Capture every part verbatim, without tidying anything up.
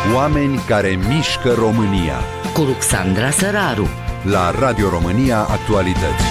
Oameni care mișcă România. Cu Ruxandra Săraru. La Radio România Actualități.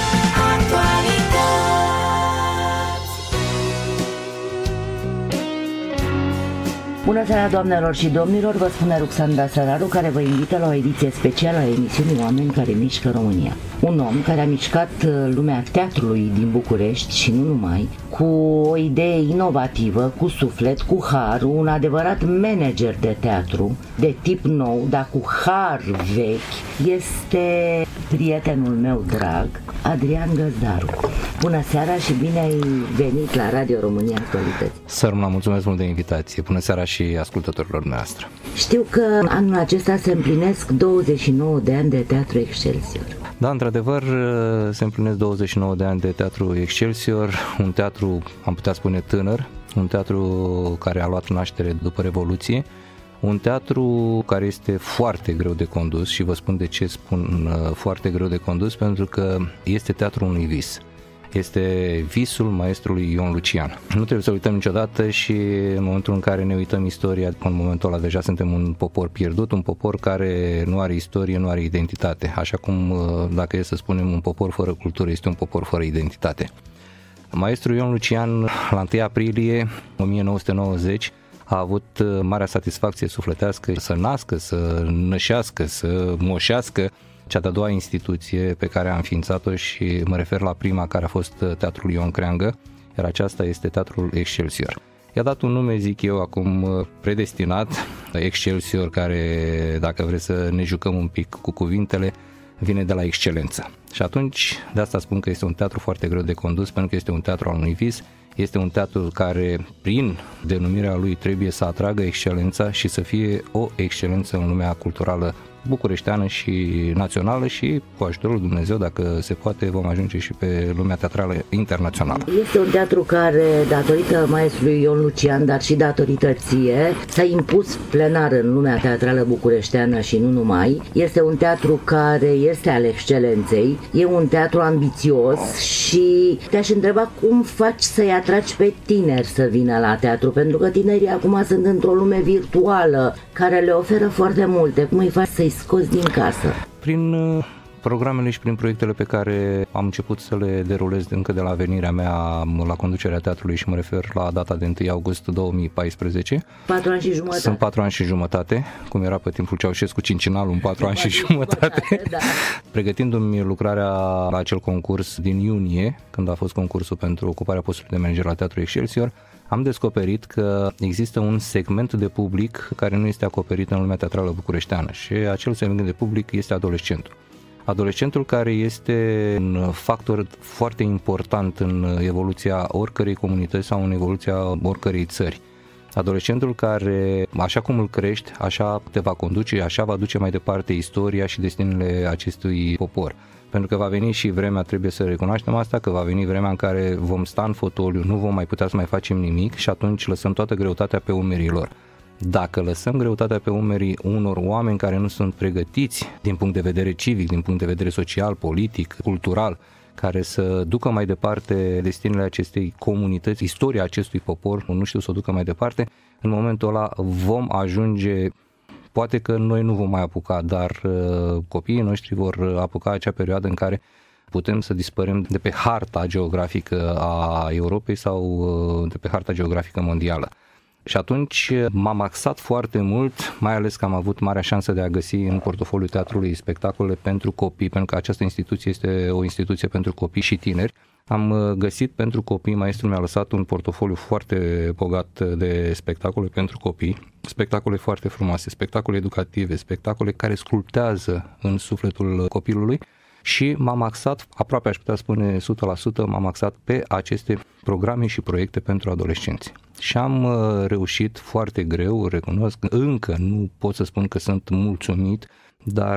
Bună seara, doamnelor și domnilor, vă spune Ruxandra Săraru, care vă invită la o ediție specială a emisiunii Oameni care mișcă România. Un om care a mișcat lumea teatrului din București și nu numai, cu o idee inovativă, cu suflet, cu har, un adevărat manager de teatru, de tip nou, dar cu har vechi, este prietenul meu drag, Adrian Găzdaru. Bună seara și bine ai venit la Radio România Actualități. Sărmâna, mulțumesc mult de invitație. Bună seara și ascultătorilor noastre. Știu că anul acesta se împlinesc douăzeci și nouă de ani de Teatru Excelsior. Da, într-adevăr, se împlinesc douăzeci și nouă de ani de Teatru Excelsior, un teatru, am putea spune, tânăr, un teatru care a luat naștere după Revoluție, un teatru care este foarte greu de condus și vă spun de ce spun foarte greu de condus, pentru că este teatrul unui vis. Este visul maestrului Ion Lucian. Nu trebuie să uităm niciodată și în momentul în care ne uităm istoria, în momentul ăla deja suntem un popor pierdut, un popor care nu are istorie, nu are identitate. Așa cum, dacă e să spunem, un popor fără cultură este un popor fără identitate. Maestrul Ion Lucian, la întâi aprilie o mie nouă sute nouăzeci, a avut marea satisfacție sufletească să nască, să nășească, să moșească cea de-a doua instituție pe care a înființat-o și mă refer la prima, care a fost Teatrul Ion Creangă, iar aceasta este Teatrul Excelsior. I-a dat un nume, zic eu, acum predestinat, Excelsior, care, dacă vreți să ne jucăm un pic cu cuvintele, vine de la excelență. Și atunci, de asta spun că este un teatru foarte greu de condus, pentru că este un teatru al unui vis, este un teatru care, prin denumirea lui, trebuie să atragă excelența și să fie o excelență în lumea culturală bucureșteană și națională și, cu ajutorul Dumnezeu, dacă se poate, vom ajunge și pe lumea teatrală internațională. Este un teatru care, datorită maestrului Ion Lucian, dar și datorită ție, s-a impus plenar în lumea teatrală bucureșteană și nu numai. Este un teatru care este al excelenței, e un teatru ambițios și te-aș întreba cum faci să-i atragi pe tineri să vină la teatru, pentru că tinerii acum sunt într-o lume virtuală care le oferă foarte multe. Cum îi faci să-i scoți din casă? Prin programele și prin proiectele pe care am început să le derulez încă de la venirea mea la conducerea teatrului și mă refer la data de întâi august două mii paisprezece. Patru ani și jumătate. Sunt patru ani și jumătate, cum era pe timpul Ceaușescu cincinalul, în patru ani și jumătate. Da. Pregătindu-mi lucrarea la acel concurs din iunie, când a fost concursul pentru ocuparea postului de manager la Teatrul Excelsior, am descoperit că există un segment de public care nu este acoperit în lumea teatrală bucureșteană și acel segment de public este adolescentul. Adolescentul care este un factor foarte important în evoluția oricărei comunități sau în evoluția oricărei țări. Adolescentul care, așa cum îl crești, așa te va conduce, așa va duce mai departe istoria și destinele acestui popor. Pentru că va veni și vremea, trebuie să recunoaștem asta, că va veni vremea în care vom sta în fotoliu, nu vom mai putea să mai facem nimic și atunci lăsăm toată greutatea pe umerii lor. Dacă lăsăm greutatea pe umerii unor oameni care nu sunt pregătiți din punct de vedere civic, din punct de vedere social, politic, cultural, care să ducă mai departe destinele acestei comunități, istoria acestui popor, nu știu să o ducă mai departe, în momentul ăla vom ajunge. Poate că noi nu vom mai apuca, dar uh, copiii noștri vor apuca acea perioadă în care putem să dispărem de pe harta geografică a Europei sau uh, de pe harta geografică mondială. Și atunci m-am axat foarte mult, mai ales că am avut marea șansă de a găsi în portofoliul teatrului spectacole pentru copii, pentru că această instituție este o instituție pentru copii și tineri. Am găsit pentru copii, maestrul mi-a lăsat un portofoliu foarte bogat de spectacole pentru copii, spectacole foarte frumoase, spectacole educative, spectacole care sculptează în sufletul copilului și m-am axat, aproape aș putea spune o sută la sută, m-am axat pe aceste programe și proiecte pentru adolescenți. Și am reușit foarte greu, recunosc, încă nu pot să spun că sunt mulțumit, dar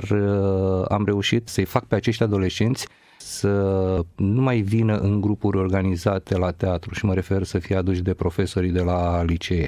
am reușit să-i fac pe acești adolescenți să nu mai vină în grupuri organizate la teatru și mă refer să fie aduși de profesorii de la licee.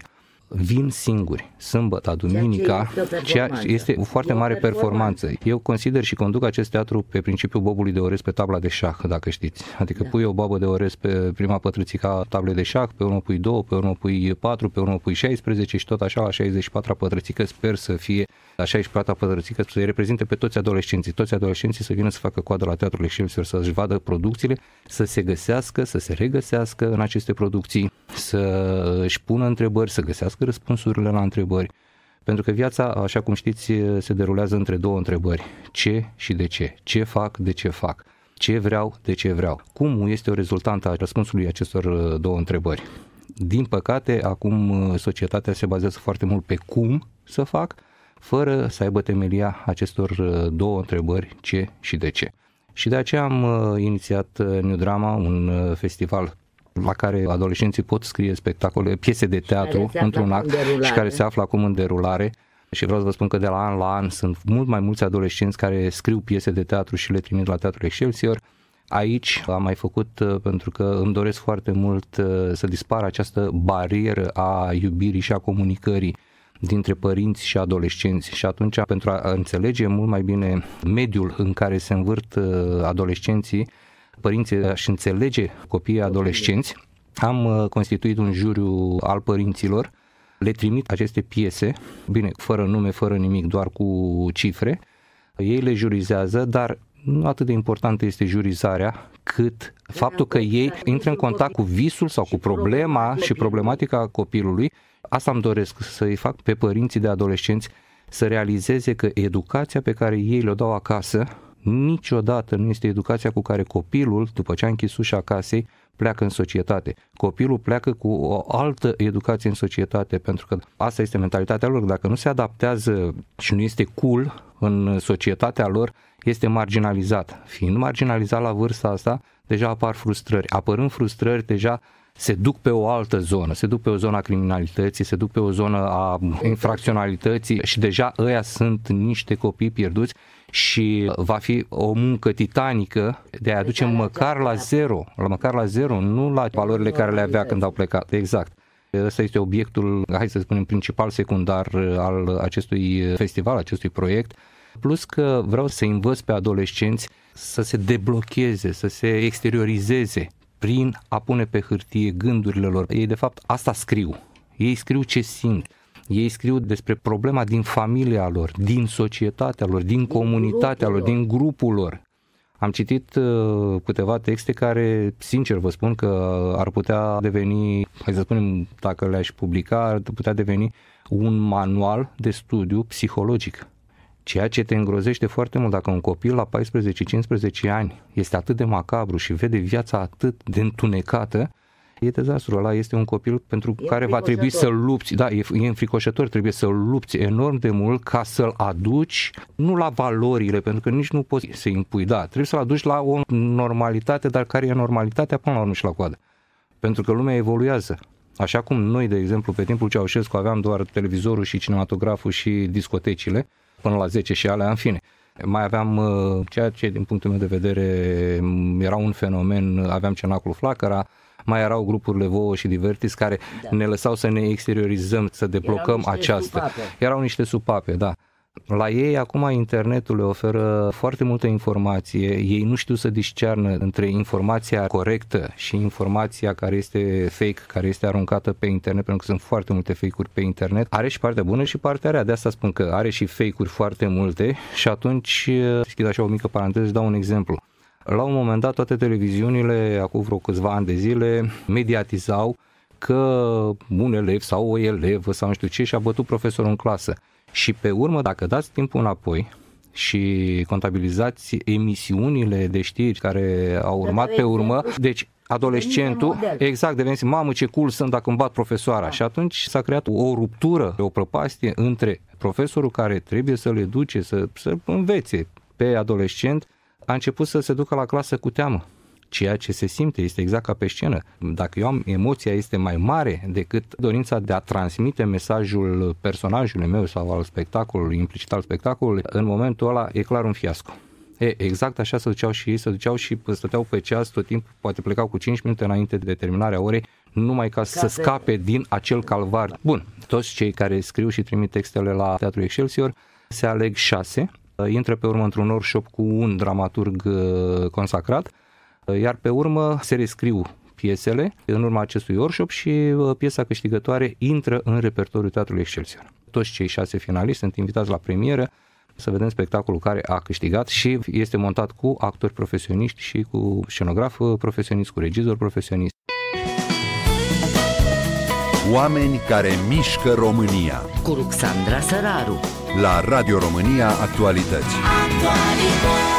vin singuri, sâmbătă, duminica, ceea ce este o foarte mare performanță. Eu consider și conduc acest teatru pe principiul bobului de orez pe tabla de șah, dacă știți. Adică da. Pui o babă de orez pe prima pătrățică a tablei de șah, pe urmă pui două, pe urmă pui patru, pe urmă pui șaisprezece și tot așa la șaizeci și patru pătrățică. Sper să fie la șaizeci și patru pătrățică, să-i reprezinte pe toți adolescenții. Toți adolescenții să vină să facă coadă la Teatrul Excelsior, să-și vadă producțiile, să se găsească, să se regăsească în aceste producții, să își pună întrebări, să găsească răspunsurile la întrebări. Pentru că viața, așa cum știți, se derulează între două întrebări. Ce și de ce? Ce fac, de ce fac? Ce vreau, de ce vreau? Cum este o rezultantă a răspunsului acestor două întrebări? Din păcate, acum societatea se bazează foarte mult pe cum să fac, fără să aibă temelia acestor două întrebări, ce și de ce. Și de aceea am inițiat New Drama, un festival la care adolescenții pot scrie spectacole, piese de teatru într-un act și care se află acum în derulare. Și vreau să vă spun că de la an la an sunt mult mai mulți adolescenți care scriu piese de teatru și le trimit la Teatrul Excelsior. Aici am mai făcut pentru că îmi doresc foarte mult să dispară această barieră a iubirii și a comunicării dintre părinți și adolescenți și atunci, pentru a înțelege mult mai bine mediul în care se învârt adolescenții, părinții își înțelege copiii adolescenți, am constituit un juriu al părinților, le trimit aceste piese, bine, fără nume, fără nimic, doar cu cifre, ei le jurizează, dar nu atât de importantă este jurizarea, cât faptul că ei intră în contact cu visul sau cu problema și problematica copilului. Asta îmi doresc, să-i fac pe părinții de adolescenți să realizeze că educația pe care ei le-o dau acasă niciodată nu este educația cu care copilul, după ce a închis ușa casei, pleacă în societate. Copilul pleacă cu o altă educație în societate, pentru că asta este mentalitatea lor. Dacă nu se adaptează și nu este cool în societatea lor, este marginalizat. Fiind marginalizat la vârsta asta, deja apar frustrări. Apărând frustrări, deja se duc pe o altă zonă, se duc pe o zonă a criminalității, se duc pe o zonă a infracționalității și deja ăia sunt niște copii pierduți și va fi o muncă titanică de a aduce măcar la zero, măcar la zero, nu la valorile care le avea când au plecat. Exact. Ăsta este obiectul, hai să spunem, principal, secundar al acestui festival, acestui proiect. Plus că vreau să învăț pe adolescenți să se deblocheze, să se exteriorizeze prin a pune pe hârtie gândurile lor. Ei de fapt asta scriu. Ei scriu ce simt. Ei scriu despre problema din familia lor, din societatea lor, din comunitatea lor, din grupul lor. Am citit uh, câteva texte care, sincer vă spun că ar putea deveni, hai să spunem, dacă le-aș publica, ar putea deveni un manual de studiu psihologic. Ceea ce te îngrozește foarte mult dacă un copil la paisprezece cincisprezece ani este atât de macabru și vede viața atât de întunecată, e dezastru. Ăla este un copil pentru e care va trebui să-l lupți. Da, e, e înfricoșător, trebuie să-l lupți enorm de mult ca să-l aduci, nu la valorile, pentru că nici nu poți să-i impui, da, trebuie să-l aduci la o normalitate, dar care e normalitatea până la urmă și la coadă. Pentru că lumea evoluează. Așa cum noi, de exemplu, pe timpul Ceaușescu aveam doar televizorul și cinematograful și discotecile, până la zece și alea, în fine. Mai aveam ceea ce, din punctul meu de vedere, era un fenomen, aveam Cenacul Flacăra, mai erau grupurile Vouă și Divertis care da. ne lăsau să ne exteriorizăm, să deblocăm erau această. Supape. Erau niște supape, da. La ei acum internetul le oferă foarte multă informație, ei nu știu să discearnă între informația corectă și informația care este fake, care este aruncată pe internet, pentru că sunt foarte multe fake-uri pe internet. Are și partea bună și partea rea, de asta spun că are și fake-uri foarte multe și atunci, deschid așa o mică paranteză, dau un exemplu. La un moment dat toate televiziunile, acum vreo câțiva ani de zile, mediatizau că un elev sau o elevă sau nu știu ce și-a bătut profesorul în clasă. Și pe urmă, dacă dați timpul înapoi și contabilizați emisiunile de știri care au urmat pe urmă, deci adolescentul, exact, devenise, mamă ce cool sunt dacă îmi bat profesoara. Da. Și atunci s-a creat o ruptură, o prăpastie între profesorul care trebuie să-l educe, să, să învețe pe adolescent, a început să se ducă la clasă cu teamă. Ceea ce se simte este exact ca pe scenă. Dacă eu am, emoția este mai mare decât dorința de a transmite mesajul personajului meu sau al spectacolului, implicit al spectacolului, în momentul ăla e clar un fiasco. E, exact așa se duceau și ei, se duceau și stăteau pe ceas tot timpul, poate plecau cu cinci minute înainte de terminarea orei, numai ca să scape din acel calvar. Bun, toți cei care scriu și trimit textele la Teatrul Excelsior se aleg șase, intră pe urmă într-un workshop cu un dramaturg consacrat, iar pe urmă se rescriu piesele în urma acestui workshop și piesa câștigătoare intră în repertoriul Teatrului Excelsior. Toți cei șase finaliști sunt invitați la premieră să vedem spectacolul care a câștigat și este montat cu actori profesioniști și cu scenograf profesionist, cu regizor profesionist. Oameni care mișcă România. Cu Ruxandra Săraru. La Radio România Actualități. Actualități.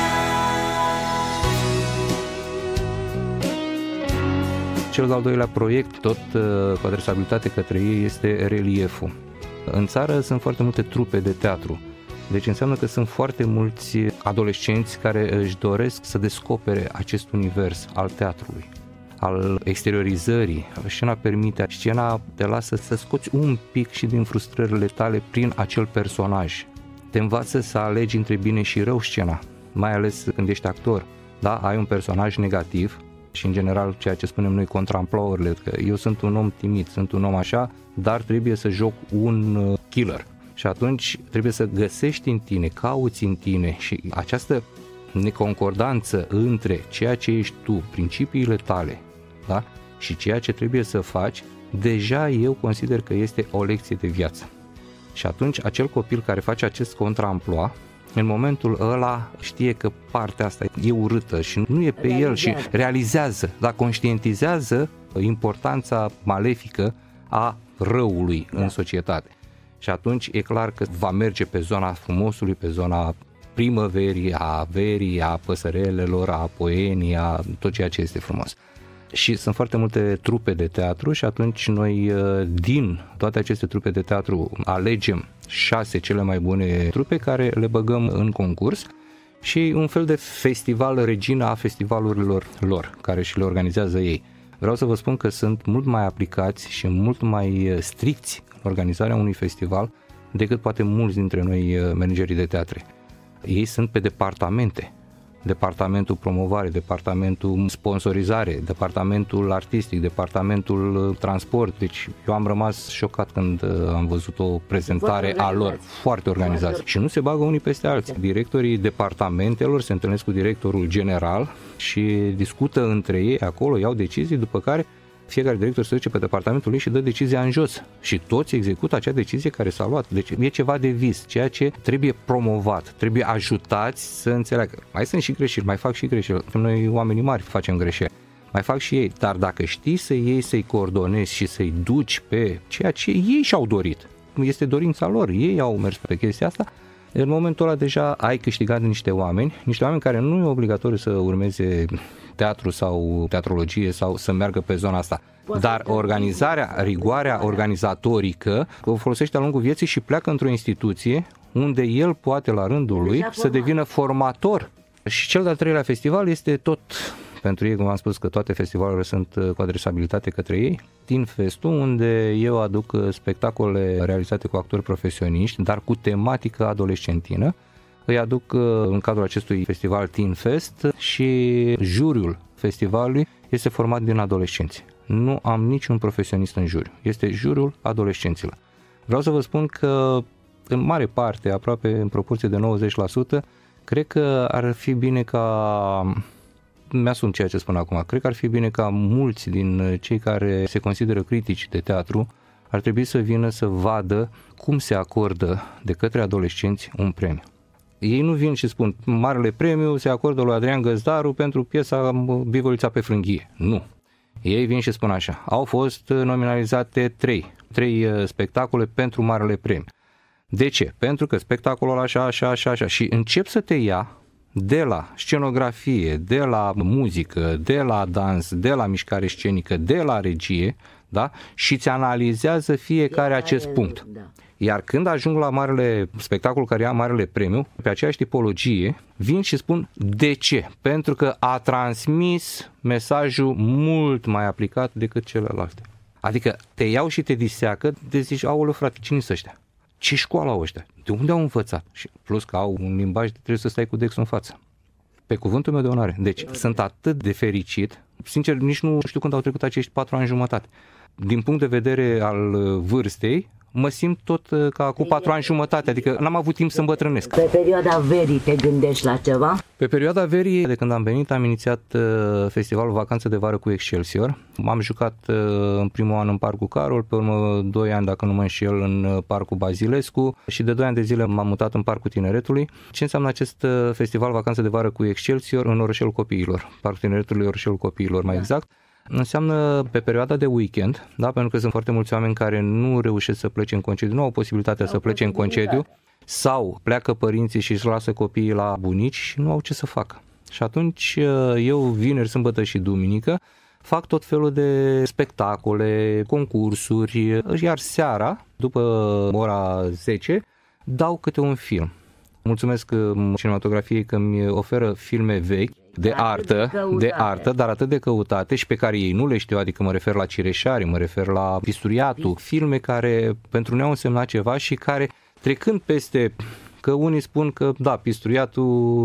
Cel de-al doilea proiect, tot cu adresabilitate către ei, este relieful. În țară sunt foarte multe trupe de teatru, deci înseamnă că sunt foarte mulți adolescenți care își doresc să descopere acest univers al teatrului, al exteriorizării. Scena permite, scena te lasă să scoți un pic și din frustrările tale prin acel personaj. Te învață să alegi între bine și rău scena, mai ales când ești actor. Da, ai un personaj negativ și în general ceea ce spunem noi contramplourile, că eu sunt un om timid, sunt un om așa, dar trebuie să joc un killer. Și atunci trebuie să găsești în tine, cauți în tine și această neconcordanță între ceea ce ești tu, principiile tale, da? Și ceea ce trebuie să faci, deja eu consider că este o lecție de viață. Și atunci acel copil care face acest contraamploa, în momentul ăla știe că partea asta e urâtă și nu e pe el și realizează, dar conștientizează importanța malefică a răului da. În societate. Și atunci e clar că va merge pe zona frumosului, pe zona primăverii, a verii, a păsărelelor, a poenii, a tot ceea ce este frumos. Și sunt foarte multe trupe de teatru și atunci noi din toate aceste trupe de teatru alegem șase cele mai bune trupe care le băgăm în concurs și un fel de festival regina a festivalurilor lor, care și le organizează ei. Vreau să vă spun că sunt mult mai aplicați și mult mai stricți în organizarea unui festival decât poate mulți dintre noi managerii de teatre. Ei sunt pe departamente. Departamentul promovare, departamentul sponsorizare, departamentul artistic, departamentul transport. Deci eu am rămas șocat când am văzut o prezentare a lor foarte organizați. Și nu se bagă unii peste alții. Directorii departamentelor se întâlnesc cu directorul general și discută între ei acolo, iau decizii, după care fiecare director se duce pe departamentul lui și dă decizia în jos și toți execută acea decizie care s-a luat. Deci e ceva de vis, ceea ce trebuie promovat, trebuie ajutați să înțeleagă. Mai sunt și greșeli, mai fac și greșeli. Noi oamenii mari facem greșeli. Mai fac și ei, dar dacă știi să iei, să-i coordonezi și să-i duci pe ceea ce ei și-au dorit, este dorința lor, ei au mers pe chestia asta, în momentul ăla deja ai câștigat niște oameni, niște oameni care nu e obligatoriu să urmeze teatru sau teatrologie sau să meargă pe zona asta. Dar organizarea, rigoarea organizatorică o folosește de-a lungul vieții și pleacă într-o instituție unde el poate la rândul lui să devină formator. Și cel de-al treilea festival este tot pentru ei, cum am spus că toate festivalurile sunt cu adresabilitate către ei, Teen Fest-ul, unde eu aduc spectacole realizate cu actori profesioniști, dar cu tematică adolescentină. Îi aduc în cadrul acestui festival Teen Fest și juriul festivalului este format din adolescenți. Nu am niciun profesionist în juriu, este juriul adolescenților. Vreau să vă spun că în mare parte, aproape în proporție de nouăzeci la sută, cred că ar fi bine ca, mi-asum ceea ce spun acum, cred că ar fi bine ca mulți din cei care se consideră critici de teatru ar trebui să vină să vadă cum se acordă de către adolescenți un premiu. Ei nu vin și spun, marele premiu se acordă lui Adrian Găzdaru pentru piesa Bivolița pe frânghie. Nu. Ei vin și spun așa, au fost nominalizate trei, trei spectacole pentru marele premiu. De ce? Pentru că spectacolul așa, așa, așa, așa și încep să te ia de la scenografie, de la muzică, de la dans, de la mișcare scenică, de la regie, da? Și ți analizează fiecare e acest punct. Da. Iar când ajung la marele spectacol care ia marele premiu, pe aceeași tipologie, vin și spun de ce? Pentru că a transmis mesajul mult mai aplicat decât celelalte. Adică te iau și te diseacă, de zici, aoleu frate, cine sunt ăștia? Ce școală au ăștia? De unde au învățat? Și plus că au un limbaj, trebuie să stai cu dexul în față. Pe cuvântul meu de onoare. Deci sunt atât de fericit, sincer nici nu știu când au trecut acești patru ani jumătate. Din punct de vedere al vârstei, mă simt tot ca cu patru ani jumătate, adică n-am avut timp să îmbătrânesc. Pe perioada verii te gândești la ceva? Pe perioada verii, de când am venit, am inițiat festivalul Vacanță de Vară cu Excelsior. M-am jucat în primul an în Parcul Carol, pe urmă doi ani, dacă nu mă înșel, în Parcul Bazilescu și de doi ani de zile m-am mutat în Parcul Tineretului. Ce înseamnă acest festival Vacanță de Vară cu Excelsior în Orășelul Copiilor? Parcul Tineretului, Orășelul Copiilor, mai exact. Înseamnă pe perioada de weekend, da, pentru că sunt foarte mulți oameni care nu reușesc să plece în concediu, nu au posibilitatea să plece în concediu sau pleacă părinții și își lasă copiii la bunici și nu au ce să facă. Și atunci eu vineri, sâmbătă și duminică fac tot felul de spectacole, concursuri, iar seara, după ora zece, dau câte un film. Mulțumesc cinematografiei că mi oferă filme vechi, de artă, de, de artă, dar atât de căutate și pe care ei nu le știu, adică mă refer la Cireșari, mă refer la Pisturiatu, filme care pentru noi au însemnat ceva și care, trecând peste, că unii spun că da, Pisturiatu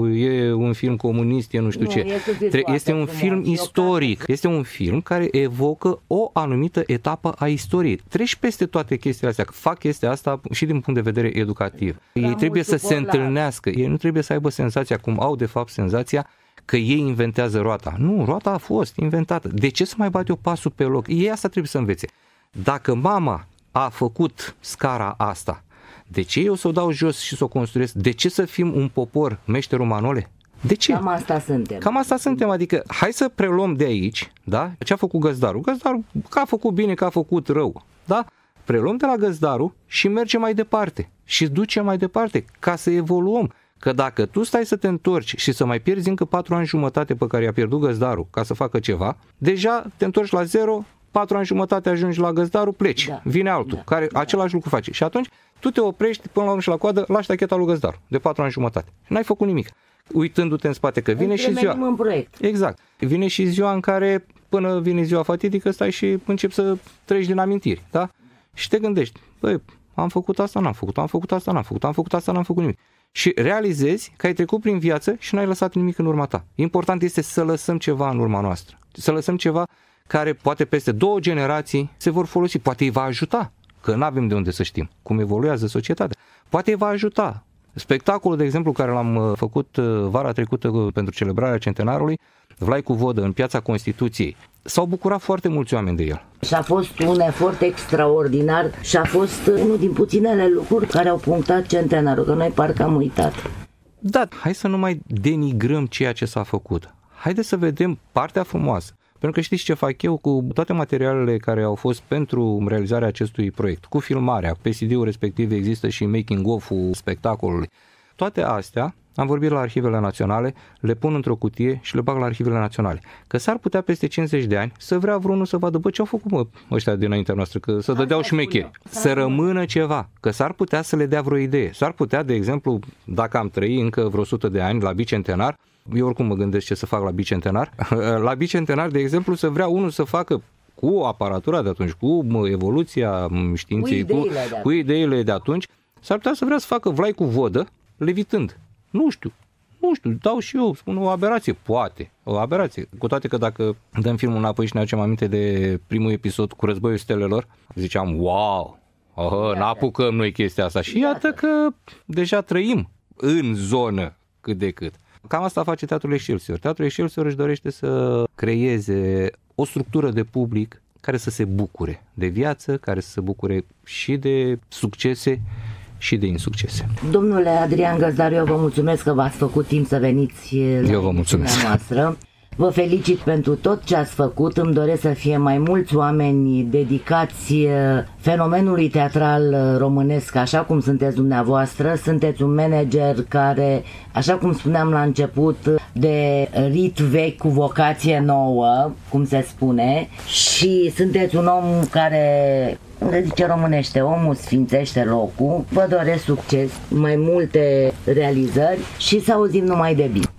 e un film comunist, e nu știu nu, ce, este, este un film istoric, este un film care evocă o anumită etapă a istoriei. Treci peste toate chestiile astea, fac chestia asta și din punct de vedere educativ. Da, ei trebuie să se întâlnească, ei nu trebuie să aibă senzația, cum au de fapt senzația, că ei inventează roata. Nu, roata a fost inventată. De ce să mai bat eu pasul pe loc? Ei asta trebuie să învețe. Dacă mama a făcut scara asta, de ce eu să o dau jos și să o construiesc? De ce să fim un popor meșteru Manole? De ce? Cam asta suntem. Cam asta suntem, adică hai să preluăm de aici, da? Ce a făcut Găzdarul? Găzdarul că a făcut bine, că a făcut rău, da? Preluăm de la Găzdarul și mergem mai departe și ducem mai departe ca să evoluăm. Că dacă tu stai să te întorci și să mai pierzi încă patru ani jumătate pe care i-a pierdut Găzdarul ca să facă ceva, deja te întorci la zero, patru ani jumătate ajungi la Găzdarul, pleci, da. Vine altul, da. care da. același lucru face. Și atunci tu te oprești până la urmă și la coadă, lași tacheta lui Găzdarul de patru ani jumătate. N-ai făcut nimic. Uitându-te în spate că vine și ziua. În proiect. Exact. Vine și ziua în care până vine ziua fatidică stai și începi să treci din amintiri, da? Și te gândești, băi, am făcut asta, n-am făcut, am făcut asta, n-am făcut, am făcut asta, n-am făcut nimic. Și realizezi că ai trecut prin viață și nu ai lăsat nimic în urma ta. Important este să lăsăm ceva în urma noastră. Să lăsăm ceva care poate peste două generații se vor folosi. Poate îi va ajuta, că nu avem de unde să știm cum evoluează societatea. Poate îi va ajuta. Spectacolul, de exemplu, care l-am făcut vara trecută pentru celebrarea centenarului, Vlai cu vodă în Piața Constituției, s-au bucurat foarte mulți oameni de el. Și a fost un efort extraordinar și a fost unul din puținele lucruri care au punctat centenarul, că noi parcă am uitat. Da, hai să nu mai denigrăm ceea ce s-a făcut. Haideți să vedem partea frumoasă. Pentru că știți ce fac eu cu toate materialele care au fost pentru realizarea acestui proiect, cu filmarea, pe C D-ul respectiv există și making of-ul spectacolului. Toate astea, am vorbit la arhivele naționale, le pun într-o cutie și le bag la arhivele naționale. Că s-ar putea peste cincizeci de ani să vrea vreunul să vadă, bă, ce au făcut mă, ăștia dinaintea noastră, că să dădeau șmecheri, să rămână ceva, că s-ar putea să le dea vreo idee. S-ar putea, de exemplu, dacă am trăit încă vreo sută de ani la bicentenar, eu oricum mă gândesc ce să fac la bicentenar, la bicentenar, de exemplu, să vrea unul să facă cu aparatura de atunci, cu evoluția științei, cu ideile, cu, cu ideile de atunci, s-ar putea să vrea să facă Vlai cu vodă, levitând. Nu știu, nu știu, dau și eu, spun o aberație, poate, o aberație. Cu toate că dacă dăm filmul înapoi și ne aducem aminte de primul episod cu Războiul Stelelor, ziceam, wow, oh, n-apucăm noi chestia asta. Și iată că deja trăim în zonă cât de cât. Cam asta face Teatrul Excelsior. Teatrul Excelsior își dorește să creeze o structură de public care să se bucure de viață, care să se bucure și de succese și de insuccese. Domnule Adrian Găzdaru, eu vă mulțumesc că v-ați făcut timp să veniți la eu vă mulțumesc. Noastră. Vă felicit pentru tot ce ați făcut. Îmi doresc să fie mai mulți oameni dedicați fenomenului teatral românesc, așa cum sunteți dumneavoastră. Sunteți un manager care, așa cum spuneam la început, de rit vechi cu vocație nouă, cum se spune, și sunteți un om care, unde zice românește, omul sfințește locul. Vă doresc succes, mai multe realizări și să auzim numai de bine.